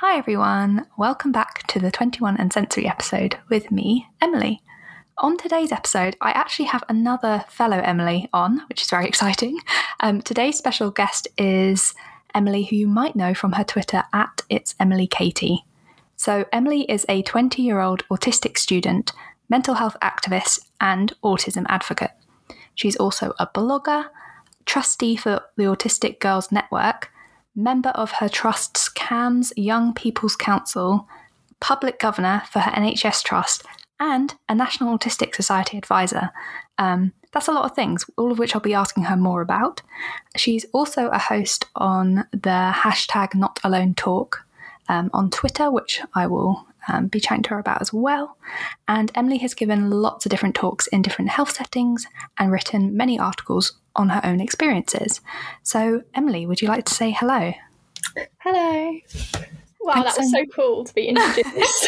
Hi everyone, welcome back to the 21 and Sensory episode with me, Emily. On today's episode, I actually have another fellow Emily on, which is very exciting. Today's special guest is Emily, who you might know from her Twitter at It's Emily Katie. So Emily is a 20-year-old autistic student, mental health activist, and autism advocate. She's also a blogger, trustee for the Autistic Girls Network, member of her trust's CAMS Young People's Council, public governor for her NHS trust, and a National Autistic Society advisor. That's a lot of things, all of which I'll be asking her more about. She's also a host on the hashtag Not Alone Talk on Twitter, which I will be chatting to her about as well. And Emily has given lots of different talks in different health settings and written many articles on her own experiences. So, Emily, would you like to say hello? Hello. Wow, that was so cool to be introduced.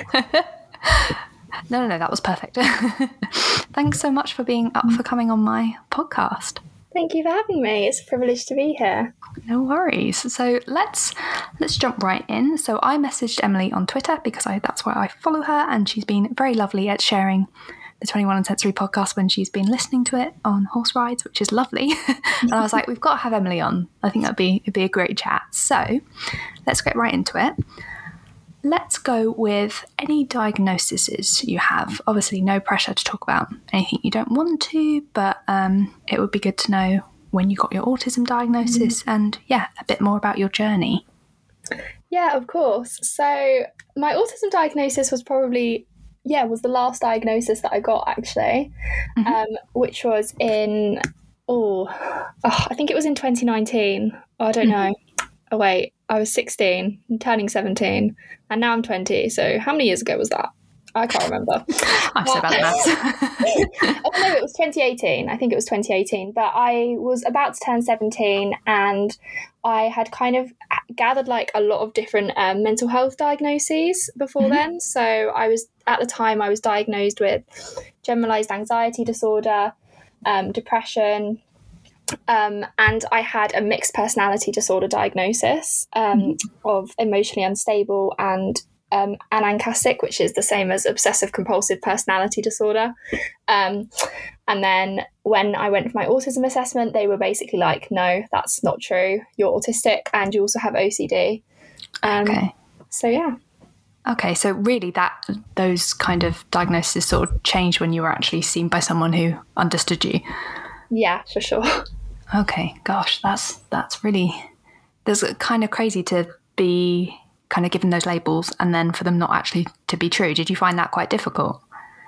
No, that was perfect. Thanks so much for being up for coming on my podcast. Thank you for having me. It's a privilege to be here. No worries. So let's jump right in. So I messaged Emily on Twitter because that's where I follow her, and she's been very lovely at sharing the 21 and Sensory podcast when she's been listening to it on horse rides, which is lovely. And I was like, we've got to have Emily on. I think it'd be a great chat. So let's get right into it. Let's go with any diagnoses you have. Obviously, no pressure to talk about anything you don't want to, but it would be good to know when you got your autism diagnosis and, a bit more about your journey. Yeah, of course. So my autism diagnosis was probably, was the last diagnosis that I got, actually, which was in, I think it was in 2019. I don't know. Oh, wait, I was 16, I'm turning 17, and now I'm 20. So how many years ago was that? I can't remember. I'm so bad at maths. Oh, no, it was 2018. I think it was 2018. But I was about to turn 17, and I had kind of gathered like a lot of different mental health diagnoses before then. So at the time I was diagnosed with generalized anxiety disorder, depression, and I had a mixed personality disorder diagnosis of emotionally unstable and anancastic, which is the same as obsessive compulsive personality disorder. And then when I went for my autism assessment, they were basically like, no, that's not true. You're autistic and you also have OCD. Okay. So, yeah. Okay, so really those kind of diagnoses sort of changed when you were actually seen by someone who understood you. Yeah, for sure. Okay, gosh, that's really, that's kind of crazy to be kind of given those labels and then for them not actually to be true. Did you find that quite difficult?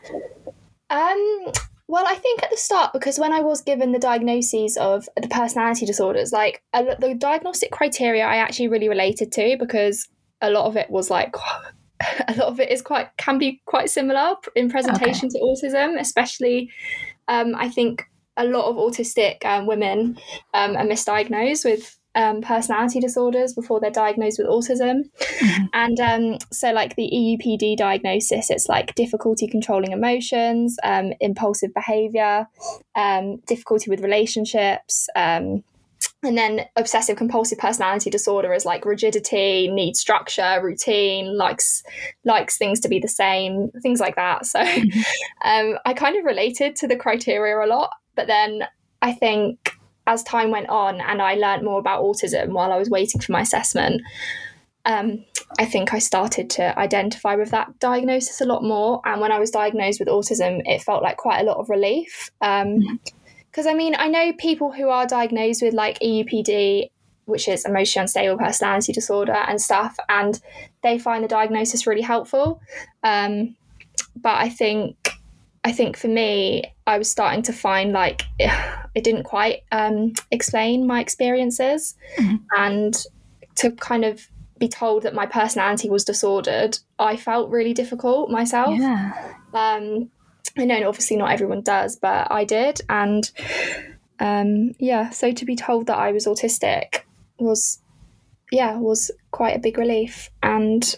Well, I think at the start, because when I was given the diagnoses of the personality disorders, like the diagnostic criteria I actually really related to, because a lot of it was like, a lot of it can be quite similar in presentation to autism, especially I think a lot of autistic women are misdiagnosed with personality disorders before they're diagnosed with autism. And so like the EUPD diagnosis, it's like difficulty controlling emotions, impulsive behavior, difficulty with relationships, and then obsessive compulsive personality disorder is like rigidity, needs structure, routine, likes things to be the same, things like that. So I kind of related to the criteria a lot. But then I think as time went on and I learned more about autism while I was waiting for my assessment, I think I started to identify with that diagnosis a lot more. And when I was diagnosed with autism, it felt like quite a lot of relief. Because, I mean, I know people who are diagnosed with like EUPD, which is emotionally unstable personality disorder and stuff, and they find the diagnosis really helpful. But I think for me, I was starting to find like it didn't quite explain my experiences. And to kind of be told that my personality was disordered, I felt really difficult myself. Yeah. I know obviously not everyone does, but I did. And so to be told that I was autistic was quite a big relief and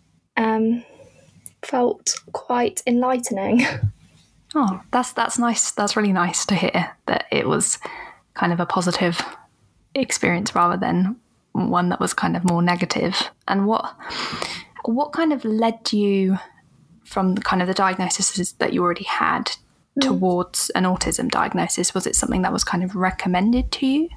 felt quite enlightening. Oh, that's nice. That's really nice to hear that it was kind of a positive experience rather than one that was kind of more negative. And what kind of led you from kind of the diagnosis that you already had towards an autism diagnosis? Was it something that was kind of recommended to you?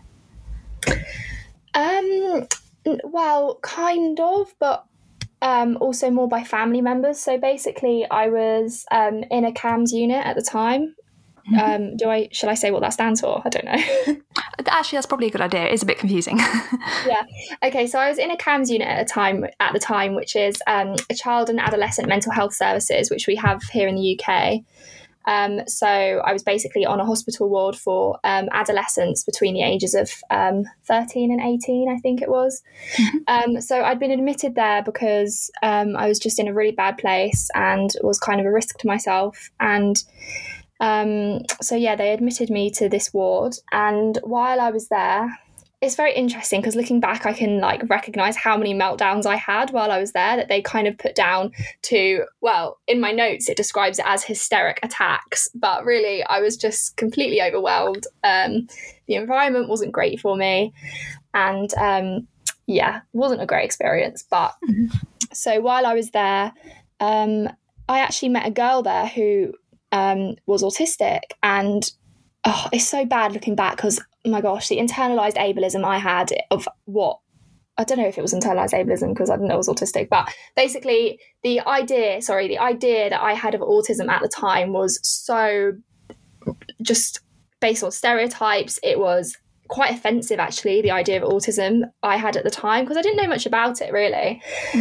Well, kind of, but also more by family members. So basically, I was in a CAMHS unit at the time. Should I say what that stands for? I don't know. Actually, that's probably a good idea. It is a bit confusing. Yeah. Okay. So I was in a CAMHS unit at the time, which is a child and adolescent mental health services, which we have here in the UK. So I was basically on a hospital ward for adolescents between the ages of 13 and 18, I think it was. So I'd been admitted there because I was just in a really bad place and was kind of a risk to myself. And so yeah, they admitted me to this ward. And while I was there, it's very interesting because looking back, I can like recognize how many meltdowns I had while I was there that they kind of put down to, well, in my notes, it describes it as hysteric attacks, but really I was just completely overwhelmed. The environment wasn't great for me and wasn't a great experience. But so while I was there, I actually met a girl there who was autistic, and it's so bad looking back because, oh my gosh, the internalized ableism I had of what, I don't know if it was internalized ableism because I didn't know it was autistic, but basically the idea that I had of autism at the time was so just based on stereotypes. It was quite offensive, actually, the idea of autism I had at the time, because I didn't know much about it, really.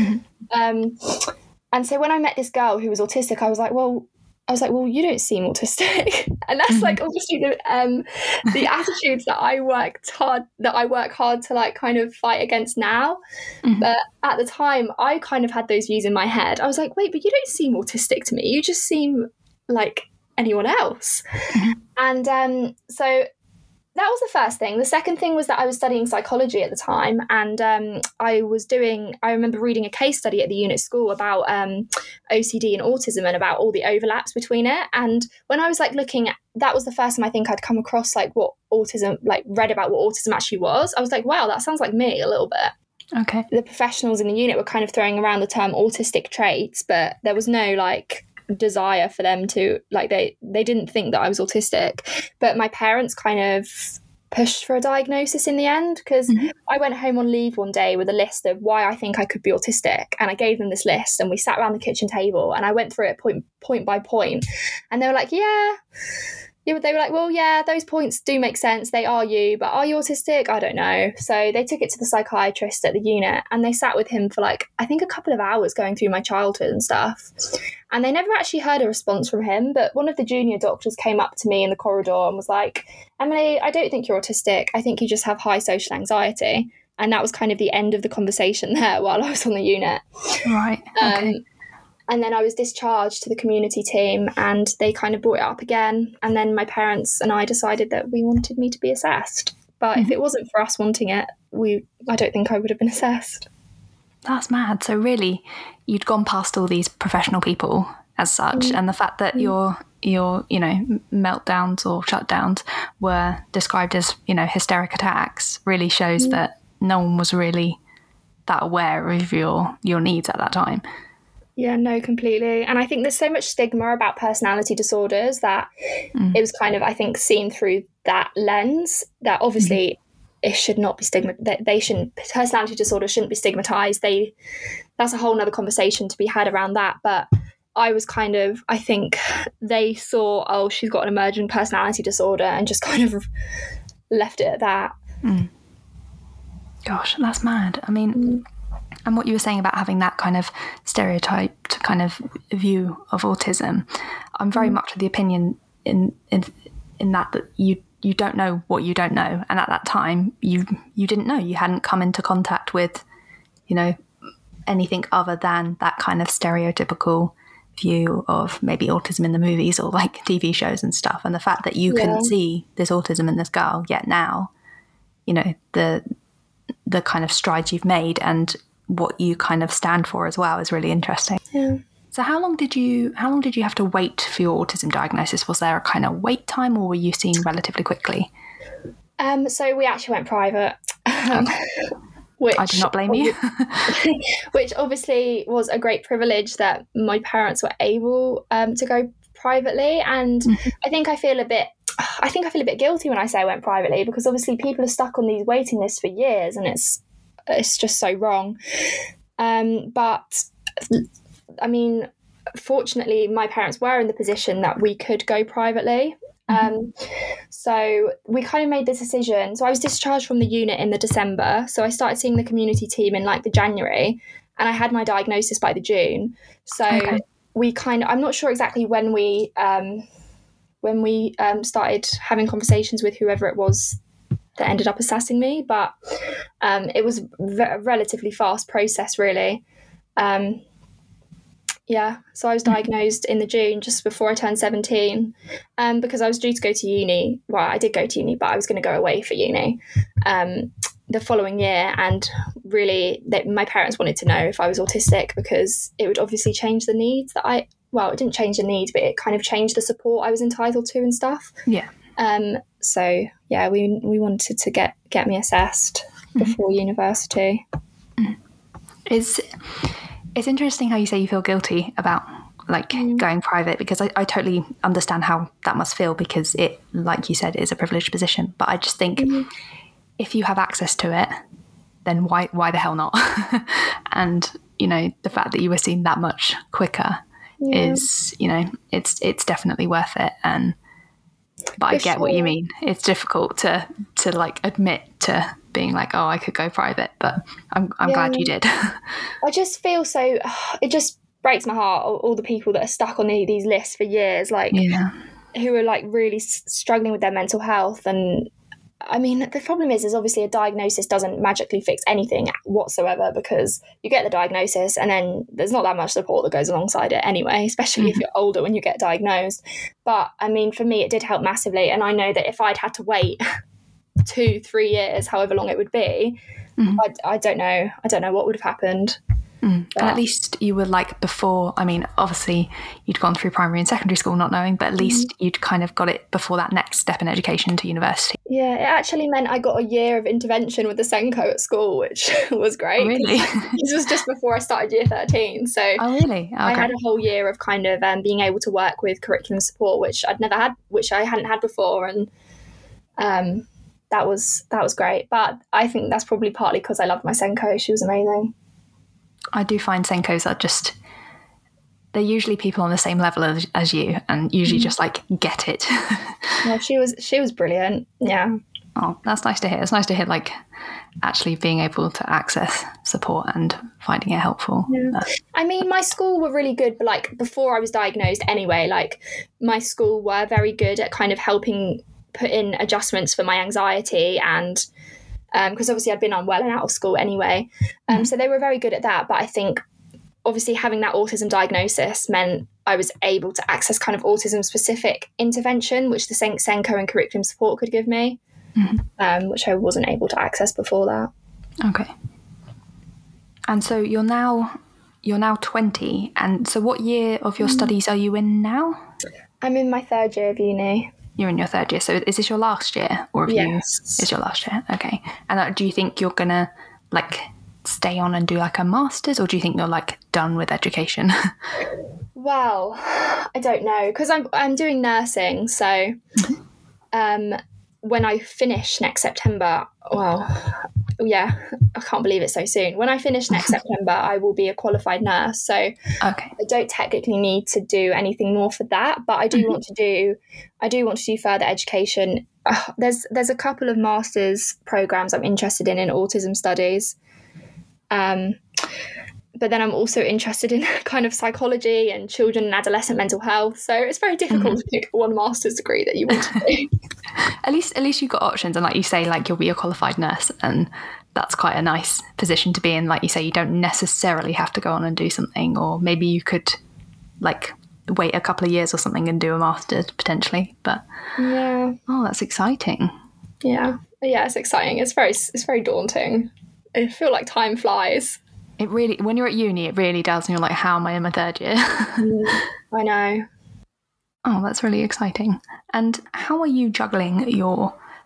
And so when I met this girl who was autistic, I was like, well, you don't seem autistic. And that's like obviously the attitudes that I work hard to like kind of fight against now. But at the time I kind of had those views in my head. I was like, wait, but you don't seem autistic to me. You just seem like anyone else. And so that was the first thing. The second thing was that I was studying psychology at the time, and I remember reading a case study at the unit school about OCD and autism and about all the overlaps between it. And when I was like looking at, that was the first time I think I'd come across like what autism, like read about what autism actually was. I was like, wow, that sounds like me a little bit. Okay. The professionals in the unit were kind of throwing around the term autistic traits, but there was no like desire for them to like, they didn't think that I was autistic. But my parents kind of pushed for a diagnosis in the end, because I went home on leave one day with a list of why I think I could be autistic, and I gave them this list and we sat around the kitchen table and I went through it point by point, and they were like, they were like, well, yeah, those points do make sense. They are you, but are you autistic? I don't know. So they took it to the psychiatrist at the unit and they sat with him for like, I think a couple of hours going through my childhood and stuff. And they never actually heard a response from him. But one of the junior doctors came up to me in the corridor and was like, Emily, I don't think you're autistic. I think you just have high social anxiety. And that was kind of the end of the conversation there while I was on the unit. Right. Okay. And then I was discharged to the community team and they kind of brought it up again. And then my parents and I decided that we wanted me to be assessed. But if it wasn't for us wanting it, I don't think I would have been assessed. That's mad. So really, you'd gone past all these professional people as such, and the fact that your meltdowns or shutdowns were described as, hysteric attacks really shows that no one was really that aware of your needs at that time. Yeah, no, completely. And I think there's so much stigma about personality disorders that it was kind of, I think, seen through that lens that obviously it should not be personality disorders shouldn't be stigmatized. That's a whole nother conversation to be had around that. But I was kind of, I think they saw, oh, she's got an emerging personality disorder and just kind of left it at that. Gosh, that's mad. I mean, and what you were saying about having that kind of stereotyped kind of view of autism, I'm very much of the opinion in that you don't know what you don't know, and at that time you didn't know. You hadn't come into contact with, anything other than that kind of stereotypical view of maybe autism in the movies or like TV shows and stuff. And the fact that you can see this autism in this girl, yet now, the kind of strides you've made and what you kind of stand for as well is really interesting. Yeah. So how long did you have to wait for your autism diagnosis? Was there a kind of wait time, or were you seen relatively quickly? So we actually went private. which I do not blame you. which obviously was a great privilege that my parents were able to go privately. And I think I feel a bit guilty when I say I went privately, because obviously people are stuck on these waiting lists for years, and it's just so wrong. But I mean, fortunately, my parents were in the position that we could go privately. So we kind of made the decision. So I was discharged from the unit in the December. So I started seeing the community team in like the January, and I had my diagnosis by the June. So we I'm not sure exactly when we started having conversations with whoever it was that ended up assessing me, but it was a relatively fast process, really. So I was diagnosed in the June, just before I turned 17, because I was due to go to uni. Well, I did go to uni, but I was going to go away for uni the following year. And really, my parents wanted to know if I was autistic, because it would obviously change the needs that it didn't change the needs, but it kind of changed the support I was entitled to and stuff. Yeah. So yeah, we wanted to get me assessed before university. It's interesting how you say you feel guilty about going private, because I totally understand how that must feel, because it, like you said, is a privileged position. But I just think if you have access to it, then why the hell not? And the fact that you were seen that much quicker is, it's definitely worth it. But I get what you mean. It's difficult to admit to being like, oh, I could go private, but I'm glad you did. I just feel so, it just breaks my heart, all the people that are stuck on these lists for years, who are really struggling with their mental health. And I mean, the problem is obviously a diagnosis doesn't magically fix anything whatsoever, because you get the diagnosis and then there's not that much support that goes alongside it anyway, especially if you're older when you get diagnosed. But I mean, for me, it did help massively. And I know that if I'd had to wait 2-3 years, however long it would be, I don't know what would have happened. And at least you were before, I mean, obviously you'd gone through primary and secondary school not knowing, but at least you'd kind of got it before that next step in education to university. Yeah, it actually meant I got a year of intervention with the SENCO at school, which was great. Oh, really? This was just before I started year 13. So really? Okay. I had a whole year of kind of being able to work with curriculum support, which I hadn't had before. And that was great. But I think that's probably partly because I loved my SENCO. She was amazing. I do find SENCOs are they're usually people on the same level as you, and usually just get it. Yeah, she was brilliant. Yeah. Oh, that's nice to hear. It's nice to hear actually being able to access support and finding it helpful. Yeah. I mean, my school were really good, but before I was diagnosed anyway, my school were very good at kind of helping put in adjustments for my anxiety, and because obviously I'd been unwell and out of school anyway. So they were very good at that. But I think obviously having that autism diagnosis meant I was able to access kind of autism-specific intervention, which the SENCO and curriculum support could give me, which I wasn't able to access before that. Okay. And so you're now 20. And so what year of your studies are you in now? I'm in my third year of uni. You're in your third year. So is this your last year? Or it's your last year? Okay. And do you think you're going to stay on and do a master's, or do you think you're done with education? Well, I don't know, because I'm doing nursing. So when I finish next September, I can't believe it's so soon. When I finish next September, I will be a qualified nurse. So okay. I don't technically need to do anything more for that, but I do want to do further education. There's a couple of master's programs I'm interested in autism studies. But then I'm also interested in kind of psychology and children and adolescent mental health. So it's very difficult to pick one master's degree that you want to do. At least you've got options, and like you say, you'll be a qualified nurse, and that's quite a nice position to be in. Like you say, you don't necessarily have to go on and do something, or maybe you could wait a couple of years or something and do a master's potentially. But that's exciting. Yeah, it's exciting. It's very daunting. I feel like time flies. It really, when you're at uni, it really does, and you're like, how am I in my third year? I know. Oh, that's really exciting. And how are you juggling your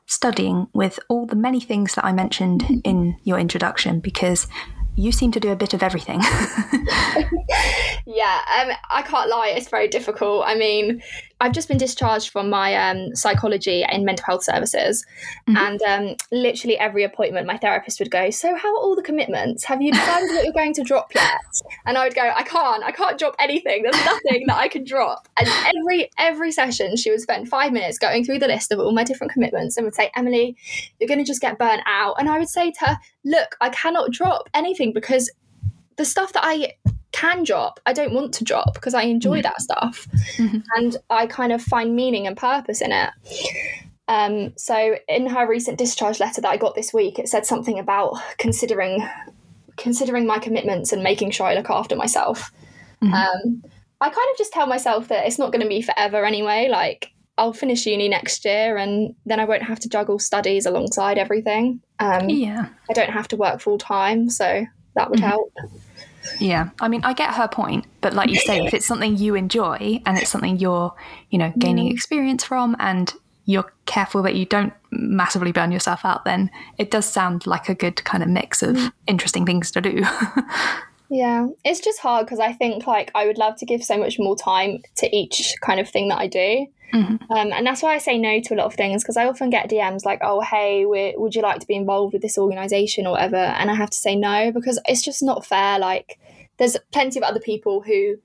studying with all the many things that I mentioned in your introduction, because you seem to do a bit of everything. Yeah, I can't lie, it's very difficult. I mean, I've just been discharged from my psychology and mental health services, and literally every appointment my therapist would go, so how are all the commitments? Have you decided what you're going to drop yet? And I would go, I can't drop anything. There's nothing that I can drop. And every session she would spend 5 minutes going through the list of all my different commitments and would say, Emily, you're going to just get burnt out. And I would say to her, look, I cannot drop anything, because the stuff that I can drop, I don't want to drop, because I enjoy that stuff, and I kind of find meaning and purpose in it. So in her recent discharge letter that I got this week, it said something about considering my commitments and making sure I look after myself. I kind of just tell myself that it's not going to be forever anyway. Like, I'll finish uni next year, and then I won't have to juggle studies alongside everything. I don't have to work full time, so that would help. Yeah, I mean, I get her point, but like you say, if it's something you enjoy and it's something you're, gaining experience from, and you're careful that you don't massively burn yourself out, then it does sound like a good kind of mix of interesting things to do. Yeah, it's just hard, because I think like I would love to give so much more time to each kind of thing that I do. And that's why I say no to a lot of things, because I often get DMs like, oh, hey, would you like to be involved with this organisation or whatever? And I have to say no, because it's just not fair. Like, there's plenty of other people who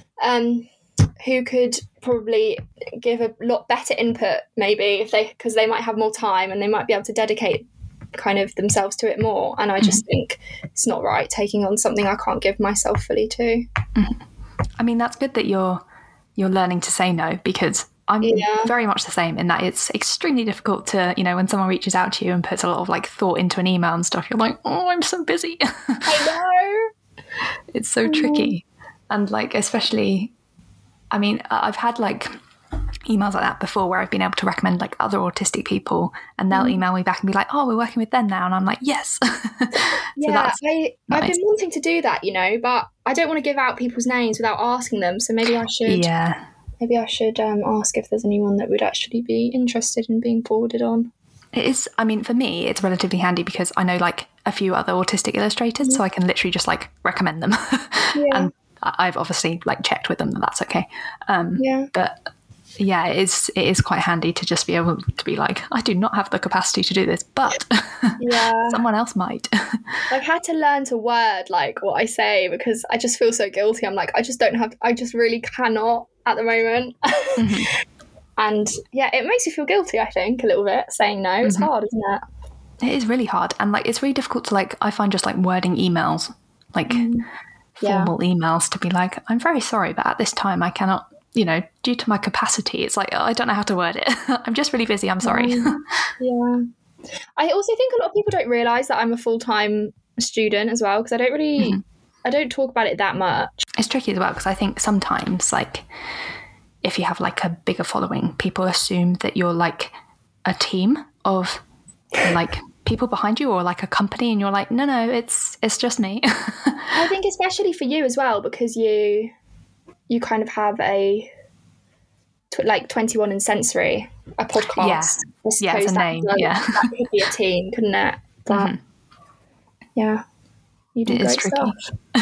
could probably give a lot better input, maybe, because they might have more time and they might be able to dedicate kind of themselves to it more. And I just think it's not right taking on something I can't give myself fully to. I mean, that's good that you're learning to say no, because I'm very much the same in that it's extremely difficult to, when someone reaches out to you and puts a lot of like thought into an email and stuff, you're like, oh, I'm so busy. I know. It's so tricky. And like, especially, I mean, I've had like emails like that before where I've been able to recommend like other autistic people, and they'll email me back and be like, oh, we're working with them now. And I'm like, yes. So I've been wanting to do that, but I don't want to give out people's names without asking them. So maybe I should. Yeah. Maybe I should ask if there's anyone that would actually be interested in being forwarded on. It is, I mean, for me, it's relatively handy because I know like a few other autistic illustrators, so I can literally just like recommend them. And I've obviously like checked with them that that's okay. But yeah, it is quite handy to just be able to be like, I do not have the capacity to do this, but someone else might. I've had to learn to word like what I say, because I just feel so guilty. I'm like, I just really cannot at the moment. And yeah, it makes you feel guilty, I think, a little bit, saying no. It's hard, isn't it? It is really hard. And like, it's really difficult to like, I find just like wording emails, like formal emails, to be like, I'm very sorry, but at this time I cannot, due to my capacity, it's like, oh, I don't know how to word it. I'm just really busy. I'm sorry. Yeah. I also think a lot of people don't realise that I'm a full-time student as well, because I don't really, I don't talk about it that much. It's tricky as well, because I think sometimes like, if you have like a bigger following, people assume that you're like a team of like people behind you, or like a company, and you're like, no, it's just me. I think especially for you as well, because you kind of have a like 21 and Sensory, a podcast. Yeah, it's a name. That could be a team, couldn't it? But yeah, you do great stuff.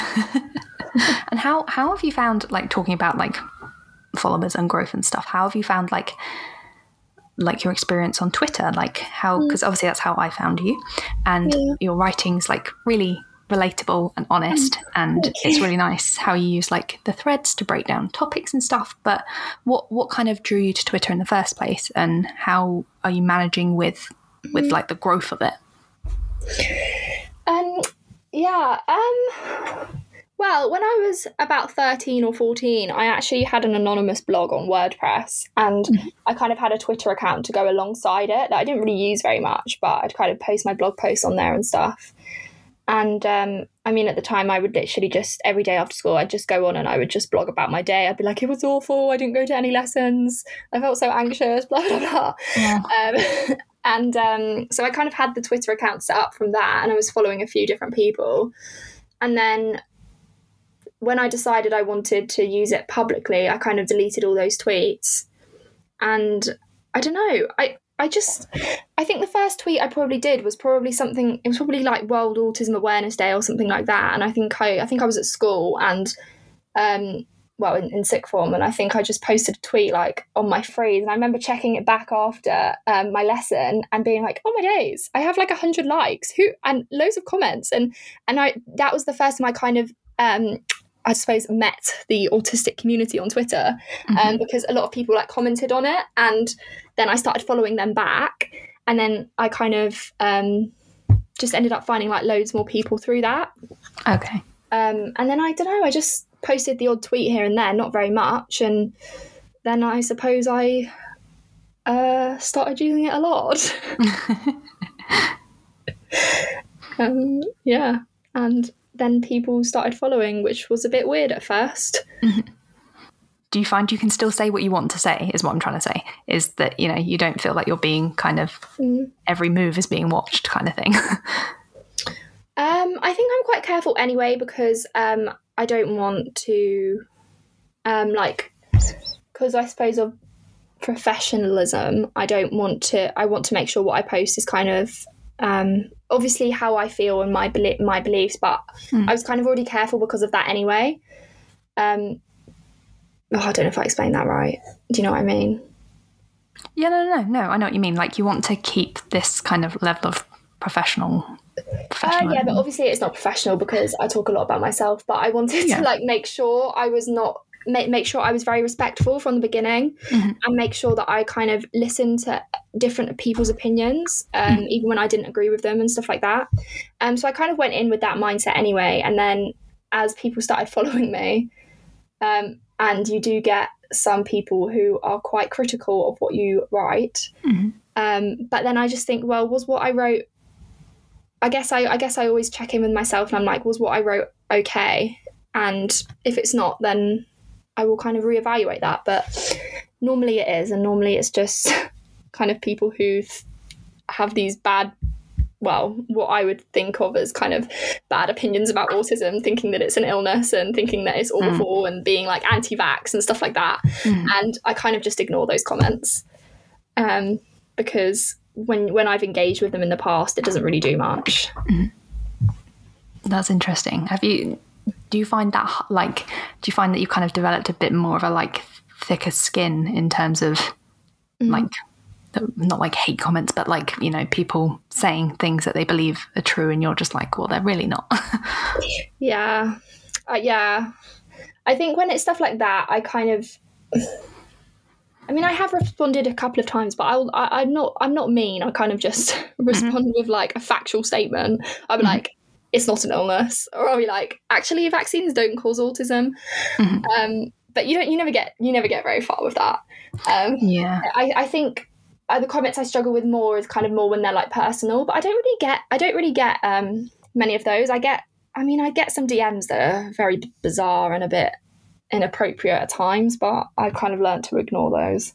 And how have you found, like, talking about like followers and growth and stuff, how have you found like your experience on Twitter, like how, because obviously that's how I found you, and your writing's like really relatable and honest, and it's really nice how you use like the threads to break down topics and stuff. But what kind of drew you to Twitter in the first place, and how are you managing with like the growth of it? Well, when I was about 13 or 14, I actually had an anonymous blog on WordPress, and I kind of had a Twitter account to go alongside it that I didn't really use very much, but I'd kind of post my blog posts on there and stuff. And I mean, at the time, I would literally just, every day after school, I'd just go on and I would just blog about my day. I'd be like, it was awful. I didn't go to any lessons. I felt so anxious, blah, blah, blah. Yeah. So I kind of had the Twitter account set up from that, and I was following a few different people. And then when I decided I wanted to use it publicly, I kind of deleted all those tweets. And I don't know, I think the first tweet I probably did was probably something, it was probably like World Autism Awareness Day or something like that. And I think I was at school and, in sixth form, and I think I just posted a tweet like on my phrase. And I remember checking it back after my lesson and being like, oh my days, I have like 100 likes and loads of comments. And that was the first time I kind of, I suppose, met the autistic community on Twitter, because a lot of people like commented on it, and then I started following them back, and then I kind of just ended up finding like loads more people through that. Okay. And then I don't know, I just posted the odd tweet here and there, not very much, and then I suppose I started using it a lot. Yeah, and then people started following, which was a bit weird at first. Do you find you can still say what you want to say, is what I'm trying to say, is that, you know, you don't feel like you're being kind of, every move is being watched kind of thing? I think I'm quite careful anyway, because I don't want to, because I suppose of professionalism, I want to make sure what I post is kind of, obviously how I feel and my beliefs, but I was kind of already careful because of that anyway. I don't know if I explained that right. Do you know what I mean? Yeah, no, I know what you mean. Like, you want to keep this kind of level of professional. Yeah, but obviously it's not professional because I talk a lot about myself, but I wanted to like make sure I was not make sure I was very respectful from the beginning, and make sure that I kind of listened to different people's opinions, even when I didn't agree with them and stuff like that. So I kind of went in with that mindset anyway. And then as people started following me, and you do get some people who are quite critical of what you write, but then I just think, well, was what I wrote, I guess I always check in with myself, and I'm like, was what I wrote okay? And if it's not, then I will kind of reevaluate that. But normally it is, and normally it's just kind of people who have these bad, well, what I would think of as kind of bad opinions about autism, thinking that it's an illness and thinking that it's awful and being like anti-vax and stuff like that. And I kind of just ignore those comments, because when I've engaged with them in the past, it doesn't really do much. That's interesting. Do you find that you've kind of developed a bit more of a like thicker skin in terms of like, not like hate comments, but like, you know, people saying things that they believe are true and you're just like, well, they're really not? Yeah. I think when it's stuff like that, I kind of, I mean, I have responded a couple of times, but I'm not mean. I kind of just respond with like a factual statement. I'll be like, it's not an illness, or I'll be like, actually, vaccines don't cause autism. But you never get very far with that. I think the comments I struggle with more is kind of more when they're like personal, but I don't really get many of those. I get some DMs that are very bizarre and a bit inappropriate at times, but I've kind of learned to ignore those.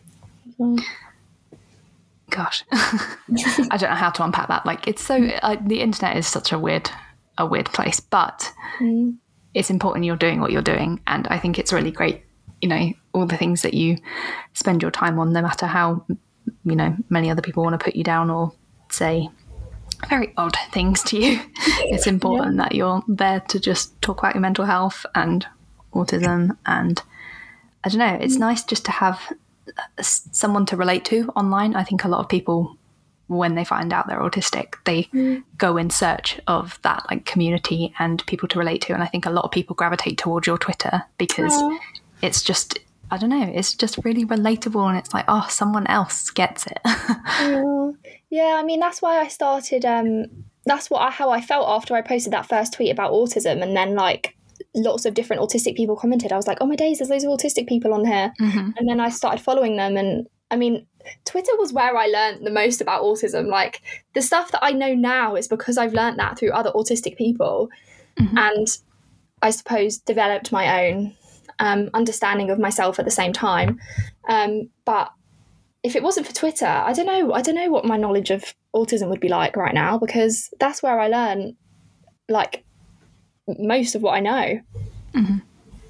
Gosh, I don't know how to unpack that. Like, it's so the internet is such a weird place, but it's important you're doing what you're doing, and I think it's really great. You know, all the things that you spend your time on, no matter how, you know, many other people want to put you down or say very odd things to you. It's important that you're there to just talk about your mental health and autism, and I don't know, it's nice just to have someone to relate to online. I think a lot of people, when they find out they're autistic, they go in search of that like community and people to relate to, and I think a lot of people gravitate towards your Twitter because it's just, I don't know, it's just really relatable, and it's like, oh, someone else gets it. Yeah, I mean, that's why I started, how I felt after I posted that first tweet about autism, and then like lots of different autistic people commented. I was like, oh my days, there's loads of autistic people on here. And then I started following them, and I mean, Twitter was where I learned the most about autism. Like, the stuff that I know now is because I've learned that through other autistic people, and I suppose developed my own understanding of myself at the same time. But if it wasn't for Twitter, I don't know what my knowledge of autism would be like right now, because that's where I learn like most of what I know.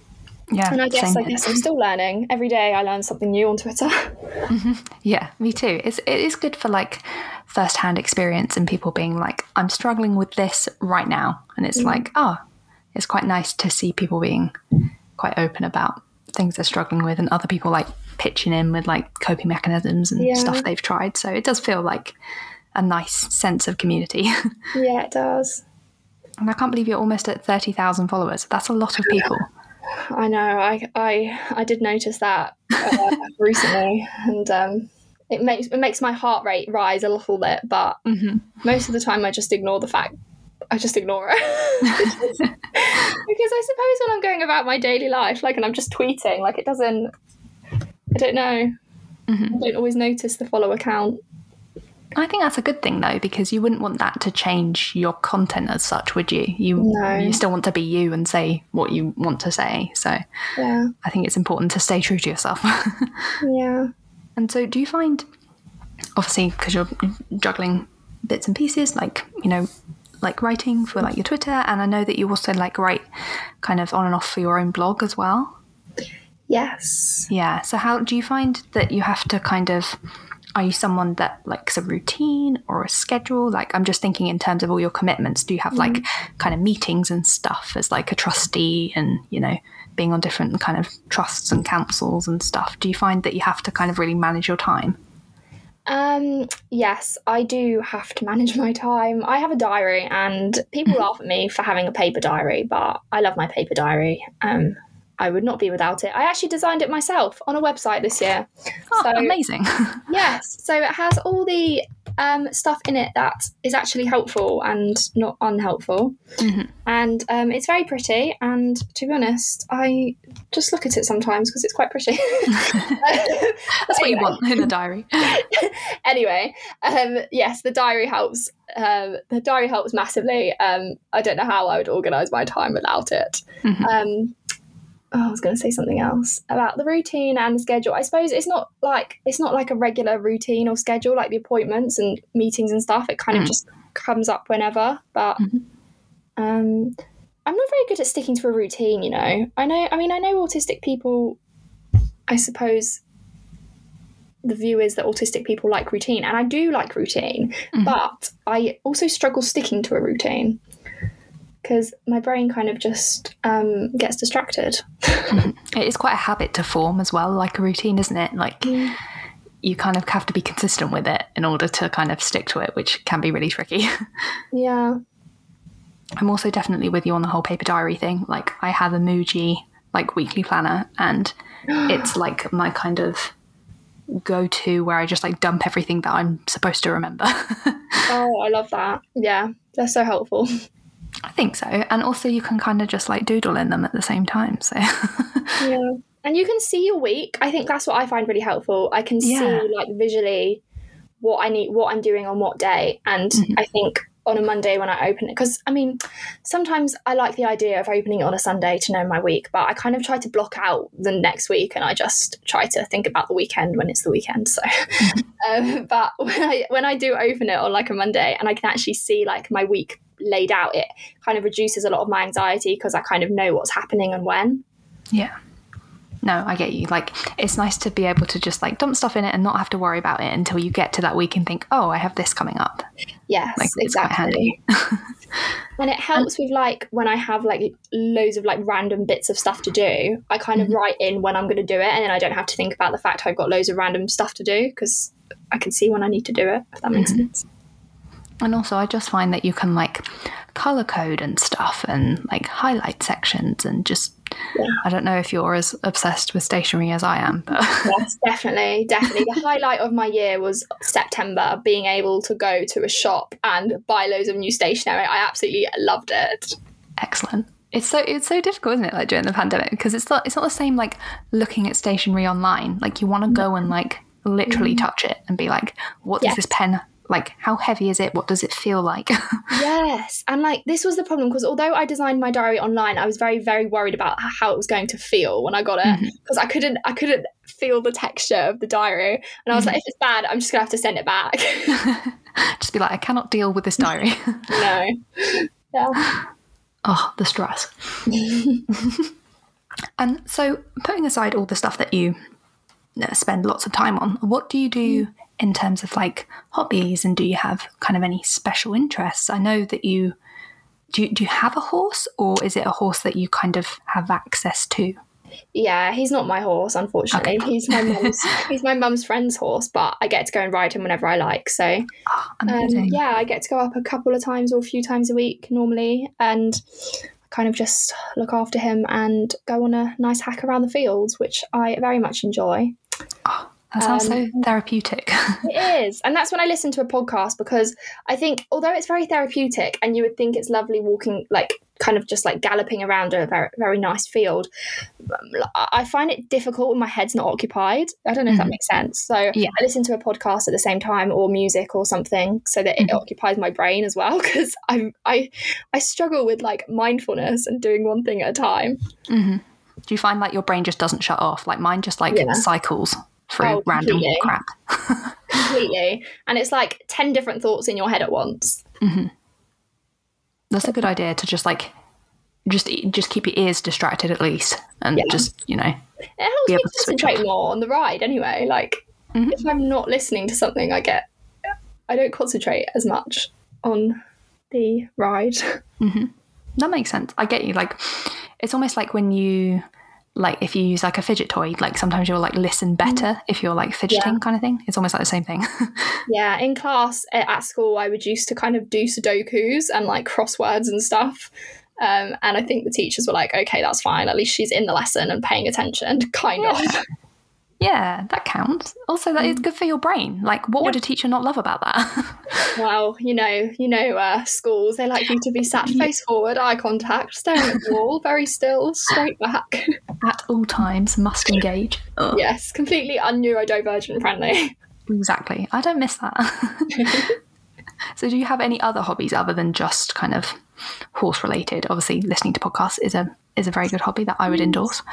Yeah, And I guess same. I'm still learning. Every day I learn something new on Twitter. Yeah, me too. It is good for like first-hand experience and people being like, I'm struggling with this right now. And it's like, it's quite nice to see people being quite open about things they're struggling with and other people like pitching in with like coping mechanisms and stuff they've tried. So it does feel like a nice sense of community. Yeah, it does. And I can't believe you're almost at 30,000 followers. That's a lot of people. I know. I did notice that recently, and it makes my heart rate rise a little bit. But most of the time, I just ignore it. Because I suppose when I'm going about my daily life, like, and I'm just tweeting, like, it doesn't. I don't know. I don't always notice the follow count. I think that's a good thing though, because you wouldn't want that to change your content as such, would you? You still want to be you and say what you want to say. So yeah, I think it's important to stay true to yourself. Yeah. And so do you find, obviously, because you're juggling bits and pieces, like, you know, like writing for like your Twitter, and I know that you also like write kind of on and off for your own blog as well. Yes. Yeah. So how do you find that you have to kind of, are you someone that likes a routine or a schedule? Like, I'm just thinking in terms of all your commitments. Do you have like kind of meetings and stuff as like a trustee and, you know, being on different kind of trusts and councils and stuff? Do you find that you have to kind of really manage your time? Yes, I do have to manage my time. I have a diary, and people laugh at me for having a paper diary, but I love my paper diary. I would not be without it. I actually designed it myself on a website this year. Oh, so, amazing. Yes. So it has all the stuff in it that is actually helpful and not unhelpful. And it's very pretty. And to be honest, I just look at it sometimes because it's quite pretty. That's what you want in a diary. Anyway, yes, the diary helps. The diary helps massively. I don't know how I would organise my time without it. I was going to say something else about the routine and the schedule. I suppose it's not like a regular routine or schedule, like the appointments and meetings and stuff. It kind of just comes up whenever. But I'm not very good at sticking to a routine, you know. I know autistic people, I suppose the view is that autistic people like routine, and I do like routine, but I also struggle sticking to a routine. Because my brain kind of just gets distracted. It is quite a habit to form as well, like a routine, isn't it? Like you kind of have to be consistent with it in order to kind of stick to it, which can be really tricky. Yeah. I'm also definitely with you on the whole paper diary thing. Like, I have a Muji like weekly planner, and it's like my kind of go-to where I just like dump everything that I'm supposed to remember. Oh, I love that. Yeah, they're so helpful. I think so. And also you can kind of just like doodle in them at the same time. So yeah. And you can see your week. I think that's what I find really helpful. I can see like visually what I need, what I'm doing on what day. And I think on a Monday when I open it, because I mean, sometimes I like the idea of opening it on a Sunday to know my week, but I kind of try to block out the next week, and I just try to think about the weekend when it's the weekend. So, but when I do open it on like a Monday and I can actually see like my week laid out, it kind of reduces a lot of my anxiety because I kind of know what's happening and when. Yeah. No, I get you. Like, it's nice to be able to just like dump stuff in it and not have to worry about it until you get to that week and think, oh, I have this coming up. Yes, like, exactly. It's quite handy. And it helps with like when I have like loads of like random bits of stuff to do, I kind of write in when I'm going to do it, and then I don't have to think about the fact I've got loads of random stuff to do because I can see when I need to do it, if that makes sense. And also I just find that you can like colour code and stuff and like highlight sections and just, I don't know if you're as obsessed with stationery as I am, but yes, definitely. The highlight of my year was September, being able to go to a shop and buy loads of new stationery. I absolutely loved it. Excellent. It's so difficult, isn't it, like during the pandemic, because it's not the same like looking at stationery online. Like, you want to go and like literally touch it and be like, what does this pen, like, how heavy is it? What does it feel like? Yes. And like, this was the problem, because although I designed my diary online, I was very, very worried about how it was going to feel when I got it, because I couldn't feel the texture of the diary. And I was like, if it's bad, I'm just gonna have to send it back. Just be like, I cannot deal with this diary. No. Yeah. Oh, the stress. And so, putting aside all the stuff that you spend lots of time on, what do you do in terms of like hobbies, and do you have kind of any special interests? I know that you do you have a horse, or is it a horse that you kind of have access to? Yeah, he's not my horse, unfortunately. Okay. He's my mum's friend's horse, but I get to go and ride him whenever I like. So Amazing. yeah, I get to go up a couple of times or a few times a week normally, and kind of just look after him and go on a nice hack around the fields, which I very much enjoy. That sounds so therapeutic. It is. And that's when I listen to a podcast, because I think, although it's very therapeutic and you would think it's lovely walking, like kind of just like galloping around a very, very nice field, I find it difficult when my head's not occupied. I don't know if that makes sense. So I listen to a podcast at the same time, or music or something, so that it occupies my brain as well, because I struggle with like mindfulness and doing one thing at a time. Do you find like your brain just doesn't shut off? Like mine just like cycles through random crap. Completely. And it's like 10 different thoughts in your head at once. That's a good idea, to just like just keep your ears distracted at least, and just, you know, it helps me concentrate more on the ride anyway. Like if I'm not listening to something, I don't concentrate as much on the ride. That makes sense. I get you. Like it's almost like when you, like if you use like a fidget toy, like sometimes you'll like listen better if you're like fidgeting kind of thing. It's almost like the same thing. Yeah, in class at school I would used to kind of do Sudokus and like crosswords and stuff, and I think the teachers were like, okay, that's fine, at least she's in the lesson and paying attention, kind of. Yeah, that counts. Also, that is good for your brain. Like, what would a teacher not love about that? Well, schools, they like you to be sat face forward, eye contact, staring at the wall, very still, straight back. At all times, must engage. Ugh. Yes, completely un-neurodivergent friendly. Exactly. I don't miss that. So do you have any other hobbies other than just kind of horse related? Obviously, listening to podcasts is a very good hobby that I would endorse.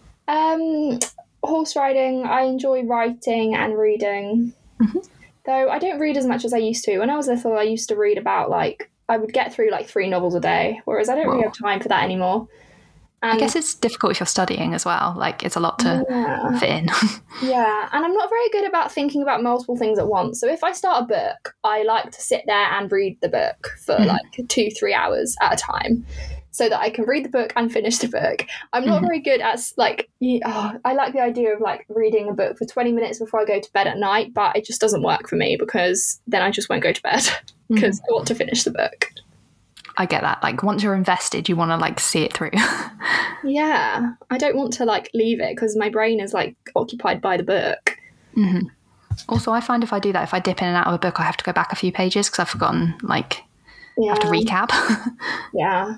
Horse riding, I enjoy writing and reading. Though I don't read as much as I used to. When I was little, I used to read about I would get through 3 novels a day, whereas I don't really have time for that anymore. I guess it's difficult if you're studying as well. Like it's a lot to fit in. Yeah, and I'm not very good about thinking about multiple things at once. So if I start a book, I like to sit there and read the book for 2-3 hours at a time, so that I can read the book and finish the book. I'm not very good at I like the idea of reading a book for 20 minutes before I go to bed at night, but it just doesn't work for me, because then I just won't go to bed because I want to finish the book. I get that. Like once you're invested, you want to see it through. Yeah, I don't want to leave it because my brain is occupied by the book. Also, I find if I do that, if I dip in and out of a book, I have to go back a few pages because I've forgotten I have to recap. Yeah.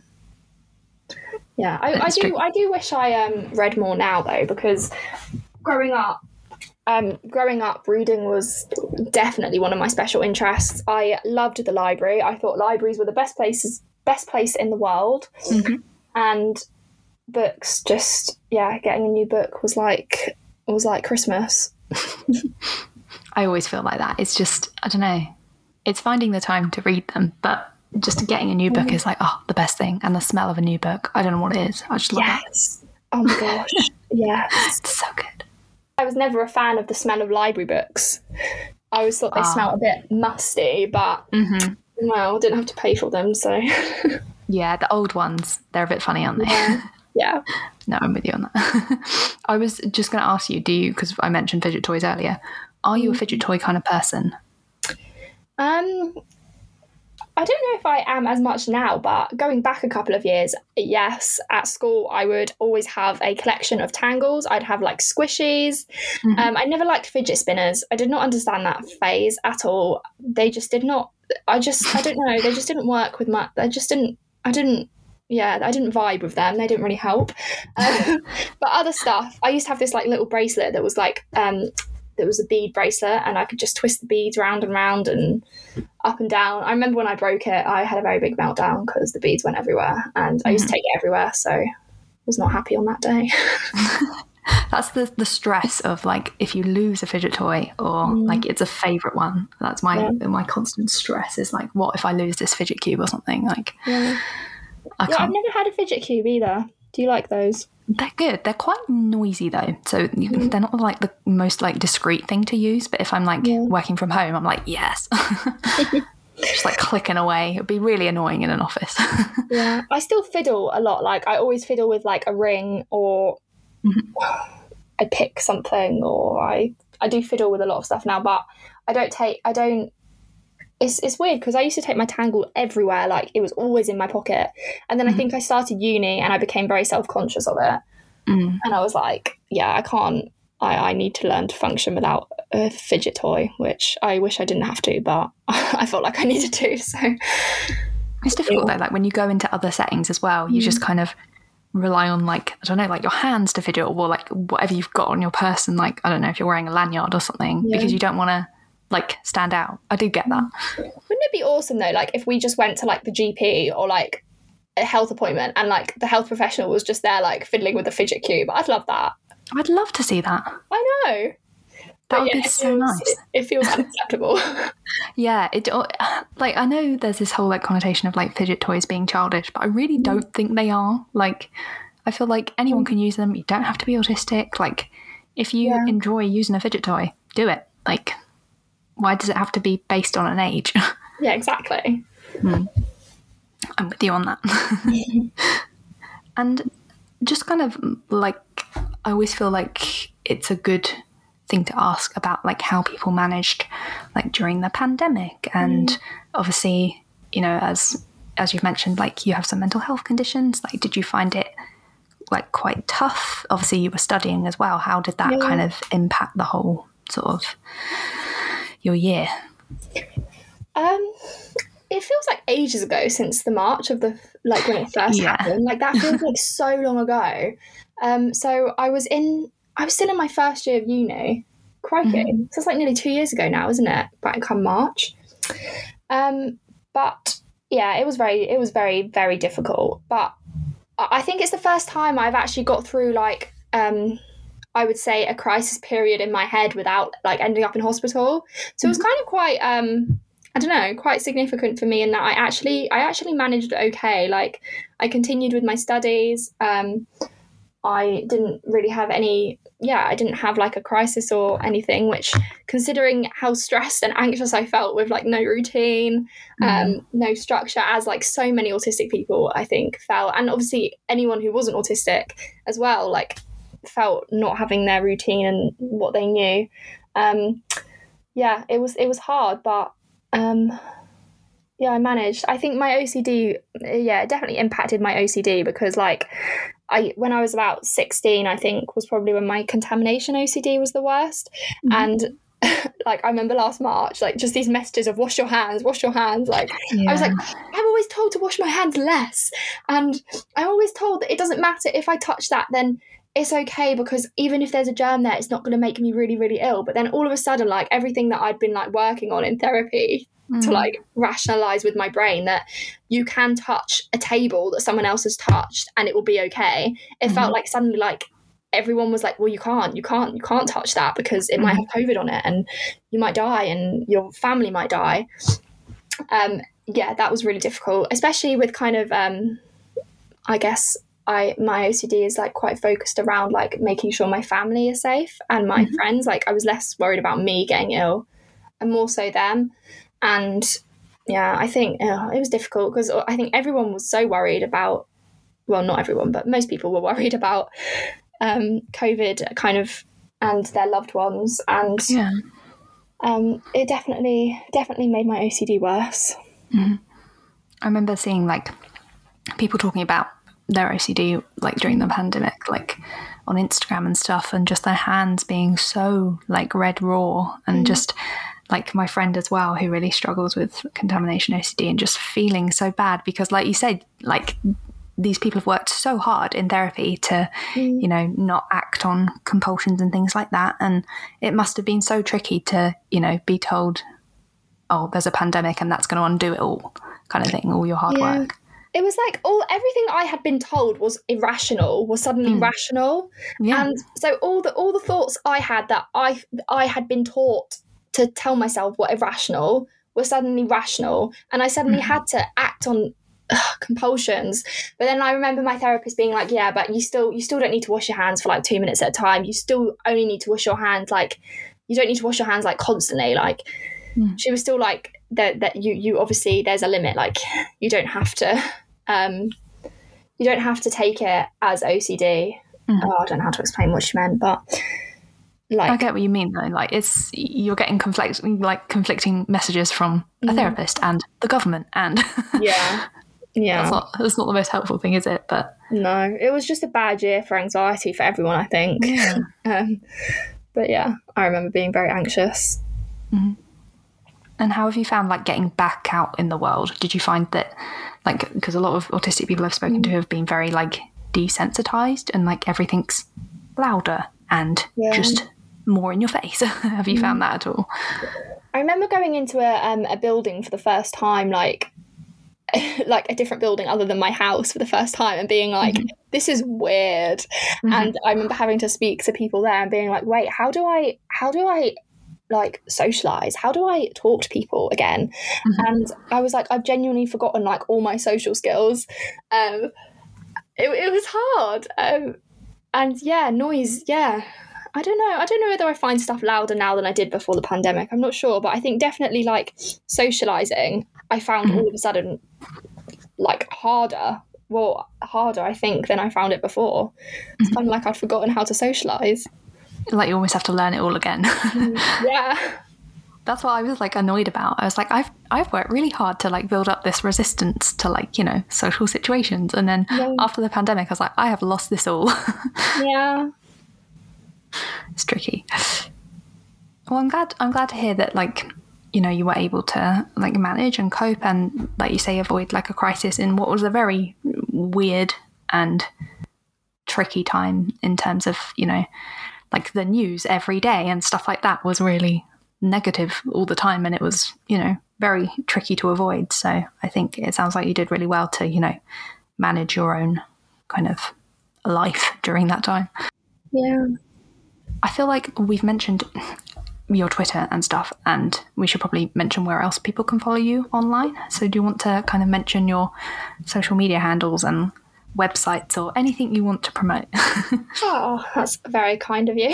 I do wish I read more now though, because growing up, reading was definitely one of my special interests. I loved the library. I thought libraries were the best place in the world. And books, just getting a new book was like Christmas. I always feel like that. It's just, I don't know, it's finding the time to read them, but just getting a new book is the best thing. And the smell of a new book, I don't know what it is. I just love that. Oh my gosh. Yes. It's so good. I was never a fan of the smell of library books. I always thought they smelled a bit musty, but well, I didn't have to pay for them, so. Yeah, the old ones, they're a bit funny, aren't they? Yeah. No, I'm with you on that. I was just going to ask you, because I mentioned fidget toys earlier, are you a fidget toy kind of person? I don't know if I am as much now, but going back a couple of years, yes. At school, I would always have a collection of tangles. I'd have squishies. I never liked fidget spinners. I did not understand that phase at all. They just did not. I don't know. They just didn't work with my. I didn't vibe with them. They didn't really help. But other stuff, I used to have this little bracelet that was that was a bead bracelet, and I could just twist the beads round and round and up and down. I remember when I broke it, I had a very big meltdown because the beads went everywhere, and I used to take it everywhere, so I was not happy on that day. That's the stress of if you lose a fidget toy or it's a favourite one. That's my constant stress is what if I lose this fidget cube or something? I can't. I've never had a fidget cube either. Do you like those? They're good. They're quite noisy though, so they're not like the most like discreet thing to use. But if I'm like working from home, I'm like, yes, just like clicking away. It'd be really annoying in an office. Yeah, I still fiddle a lot. Like I always fiddle with like a ring, or I pick something, or I do fiddle with a lot of stuff now. But I don't. It's weird because I used to take my Tangle everywhere. Like it was always in my pocket. And then I think I started uni and I became very self-conscious of it. And I was like, yeah, I can't. I need to learn to function without a fidget toy, which I wish I didn't have to, but I felt like I needed to. So it's difficult though. Like when you go into other settings as well, you just kind of rely on like, I don't know, like your hands to fidget, or like whatever you've got on your person. Like, I don't know if you're wearing a lanyard or something, because you don't want to like stand out. I do get that. Wouldn't it be awesome though, like if we just went to like the GP or like a health appointment and like the health professional was just there like fiddling with a fidget cube? I'd love that. I'd love to see that. I know. That would be so nice. It feels unacceptable. Yeah, like I know there's this whole like connotation of like fidget toys being childish, but I really don't think they are. Like I feel like anyone can use them. You don't have to be autistic. Like if you enjoy using a fidget toy, do it. Like why does it have to be based on an age? Yeah, exactly. I'm with you on that. And just kind of like, I always feel like it's a good thing to ask about like how people managed like during the pandemic. And obviously, you know, as you've mentioned, like you have some mental health conditions. Like, did you find it like quite tough? Obviously you were studying as well. How did that kind of impact the whole sort of your year? It feels like ages ago since the March of the, like when it first happened. Like that feels like so long ago. So I was still in my first year of uni. Crikey. So it's like nearly 2 years ago now, isn't it? Back come March. But yeah, it was very, very difficult. But I think it's the first time I've actually got through like, I would say a crisis period in my head without like ending up in hospital. So it was kind of quite, I don't know, quite significant for me in that I actually managed okay. Like I continued with my studies. I didn't really have I didn't have like a crisis or anything, which considering how stressed and anxious I felt with like no routine, no structure, as like so many autistic people I think felt, and obviously anyone who wasn't autistic as well, like felt not having their routine and what they knew. It was hard, but I managed. I think my OCD, it definitely impacted my OCD because like when I was about 16, I think was probably when my contamination OCD was the worst. And like I remember last March, like just these messages of wash your hands. Like I was like, I'm always told to wash my hands less. And I'm always told that it doesn't matter if I touch that, then it's okay, because even if there's a germ there, it's not going to make me really, really ill. But then all of a sudden, like everything that I'd been like working on in therapy to like rationalize with my brain that you can touch a table that someone else has touched and it will be okay. It felt like suddenly like everyone was like, well, you can't touch that because it might have COVID on it and you might die and your family might die. That was really difficult, especially with kind of, I guess my OCD is like quite focused around like making sure my family is safe and my friends. Like I was less worried about me getting ill and more so them. And I think it was difficult because I think everyone was so worried about, well, not everyone, but most people were worried about COVID kind of and their loved ones. And it definitely made my OCD worse. I remember seeing like people talking about their OCD like during the pandemic, like on Instagram and stuff, and just their hands being so like red raw, and just like my friend as well who really struggles with contamination OCD, and just feeling so bad because like you said, like these people have worked so hard in therapy to you know, not act on compulsions and things like that, and it must have been so tricky to, you know, be told, oh, there's a pandemic and that's going to undo it all, kind of thing, all your hard work. It was like everything I had been told was irrational was suddenly rational. And so all the thoughts I had that I had been taught to tell myself were irrational were suddenly rational, and I suddenly had to act on compulsions. But then I remember my therapist being like, yeah, but you still don't need to wash your hands for like 2 minutes at a time. You still only need to wash your hands, like, you don't need to wash your hands like constantly. Like, she was still like that you obviously, there's a limit. Like, you don't have to take it as OCD. I don't know how to explain what she meant, but like, I get what you mean though. Like, it's, you're getting conflicting messages from a therapist and the government, and yeah that's not the most helpful thing, is it? But no, it was just a bad year for anxiety for everyone, I think. But yeah, I remember being very anxious. And how have you found like getting back out in the world? Did you find that, like, because a lot of autistic people I've spoken to have been very like desensitized, and like everything's louder and just more in your face. Have you found that at all? I remember going into a building for the first time, like a different building other than my house for the first time, and being like, this is weird. And I remember having to speak to people there and being like, wait, how do I like socialize? How do I talk to people again? And I was like, I've genuinely forgotten like all my social skills. It was hard. And yeah, noise, I don't know whether I find stuff louder now than I did before the pandemic. I'm not sure, but I think definitely like socializing, I found all of a sudden like harder, I think, than I found it before. It's kind of like I'd forgotten how to socialize. Like, you almost have to learn it all again. Yeah. That's what I was like annoyed about. I was like, I've worked really hard to like build up this resistance to like, you know, social situations, and then after the pandemic I was like, I have lost this all. Yeah. It's tricky. Well, I'm glad to hear that, like, you know, you were able to like manage and cope and, like you say, avoid like a crisis in what was a very weird and tricky time in terms of, you know, like the news every day and stuff like that was really negative all the time, and it was, you know, very tricky to avoid. So I think it sounds like you did really well to, you know, manage your own kind of life during that time. Yeah. I feel like we've mentioned your Twitter and stuff, and we should probably mention where else people can follow you online. So do you want to kind of mention your social media handles and websites or anything you want to promote? Oh, that's very kind of you.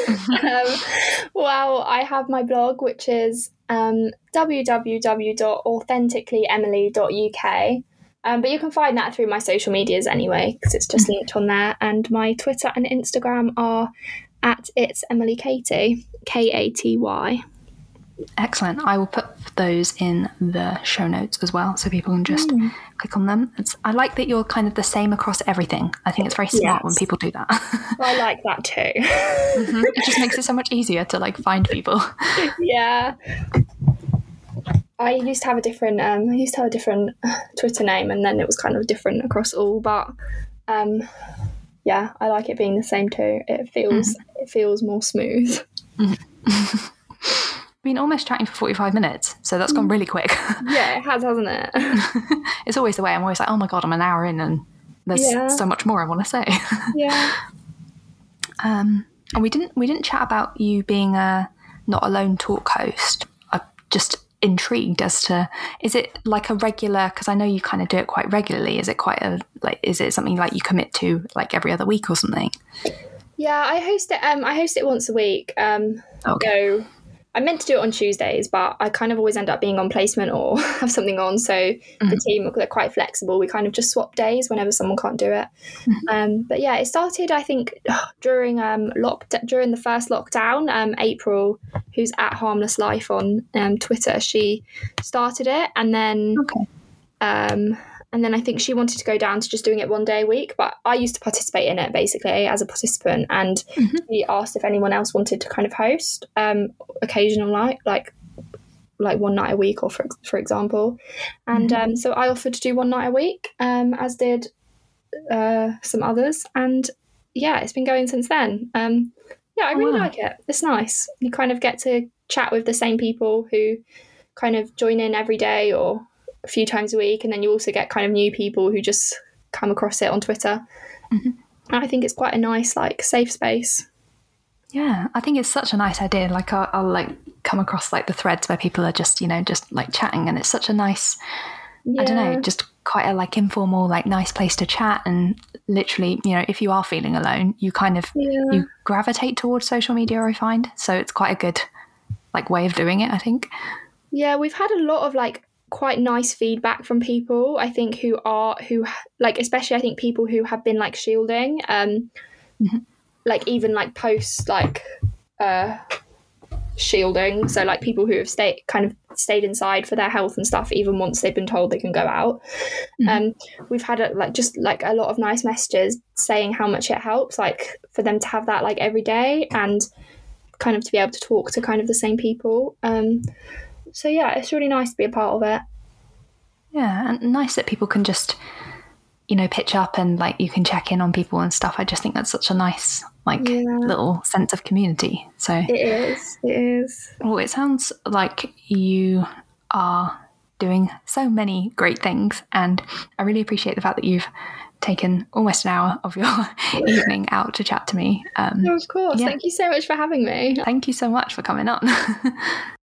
Well, I have my blog, which is www.authenticallyemily.uk. But you can find that through my social medias anyway, because it's just linked on there. And my Twitter and Instagram are at It's Emily Katy, Katy. Excellent. I will put those in the show notes as well, so people can just click on them. I like that you're kind of the same across everything. I think it's very smart when people do that. I like that too. It just makes it so much easier to like find people. Yeah. I used to have a different Twitter name, and then it was kind of different across all, but yeah, I like it being the same too. It feels more smooth. We've been almost chatting for 45 minutes, so that's gone really quick. Yeah, it has, hasn't it? It's always the way. I'm always like, oh my God, I'm an hour in and there's so much more I want to say. Yeah. And we didn't chat about you being a Not Alone talk host. I'm just intrigued as to, is it like a regular, because I know you kind of do it quite regularly, is it is it something like you commit to like every other week or something? Yeah, I host it once a week. Okay. So I meant to do it on Tuesdays, but I kind of always end up being on placement or have something on. So the team, they're quite flexible. We kind of just swap days whenever someone can't do it. But yeah, it started, I think, during the first lockdown. April, who's at Harmless Life on Twitter, she started it, and then and then I think she wanted to go down to just doing it one day a week, but I used to participate in it basically as a participant, and she asked if anyone else wanted to kind of host occasional night, like one night a week, or for example. And so I offered to do one night a week, as did some others. And yeah, it's been going since then. Yeah, I really like it. It's nice. You kind of get to chat with the same people who kind of join in every day or a few times a week, and then you also get kind of new people who just come across it on Twitter. And I think it's quite a nice, like, safe space. Yeah, I think it's such a nice idea. Like, I'll like come across like the threads where people are just, you know, just like chatting, and it's such a nice, I don't know, just quite a like informal, like nice place to chat. And literally, you know, if you are feeling alone, you kind of you gravitate towards social media, I find. So it's quite a good like way of doing it, I think. Yeah, we've had a lot of like quite nice feedback from people, I think, who like, especially I think people who have been like shielding, like even like post like shielding, so like people who have stayed inside for their health and stuff even once they've been told they can go out. We've had just like a lot of nice messages saying how much it helps, like for them to have that like every day and kind of to be able to talk to kind of the same people. So yeah, it's really nice to be a part of it. Yeah, and nice that people can just, you know, pitch up and like you can check in on people and stuff. I just think that's such a nice like little sense of community. So it is. Well, it sounds like you are doing so many great things, and I really appreciate the fact that you've taken almost an hour of your evening out to chat to me. Of course. Thank you so much for having me. Thank you so much for coming on.